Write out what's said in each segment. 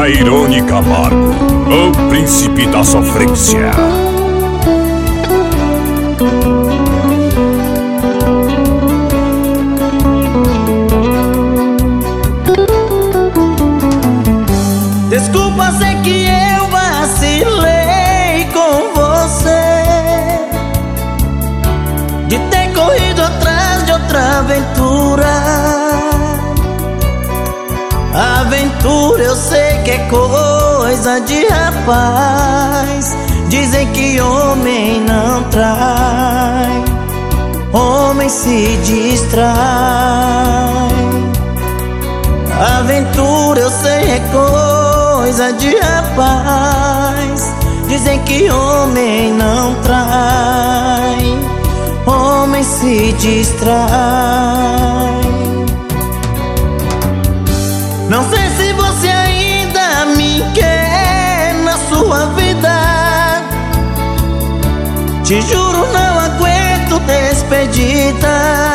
Tairone Camargo, o príncipe da sofrência. Desculpa, sei que eu vacilei com você, de ter corrido atrás de outra aventura. Aventura eu sei que é coisa de rapaz. Dizem que homem não trai, homem se distrai. Aventura eu sei é coisa de rapaz. Dizem que homem não trai, homem se distrai. Não sei se você ainda me quer na sua vida. Te juro, não aguento despedidas.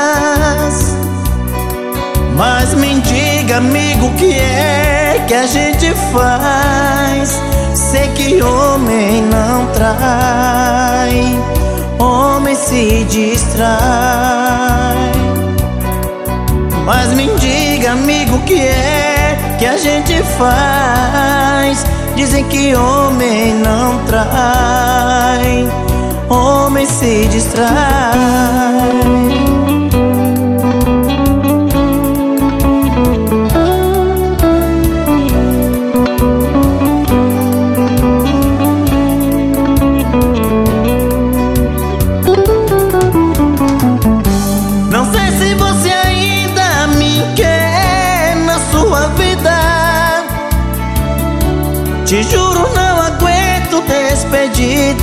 Mas me diga, amigo, o que é que a gente faz? Sei que homem não trai, homem se distrai. Mas me diga, amigo, o que é que a gente faz? Dizem que homem não trai, homem se distrai. Não sei se você ainda me quer na sua vida. Te juro, não aguento despedidas.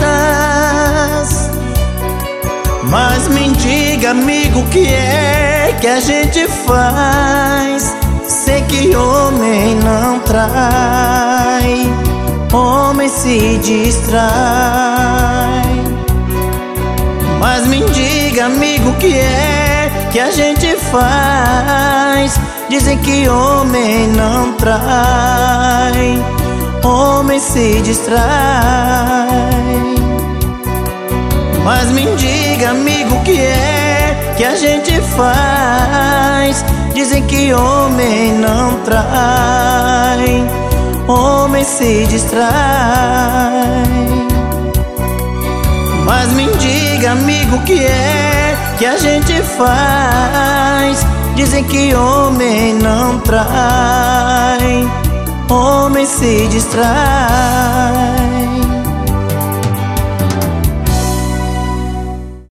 Mas me diga, amigo, o que é que a gente faz? Sei que homem não trai, homem se distrai. Mas me diga, amigo, o que é que a gente faz? Dizem que homem não trai, homem se distrai. Mas me diga, amigo, o que é que a gente faz? Dizem que homem não trai, homem se distrai. Mas me diga, amigo, o que é que a gente faz? Dizem que homem não trai, homem se distrai.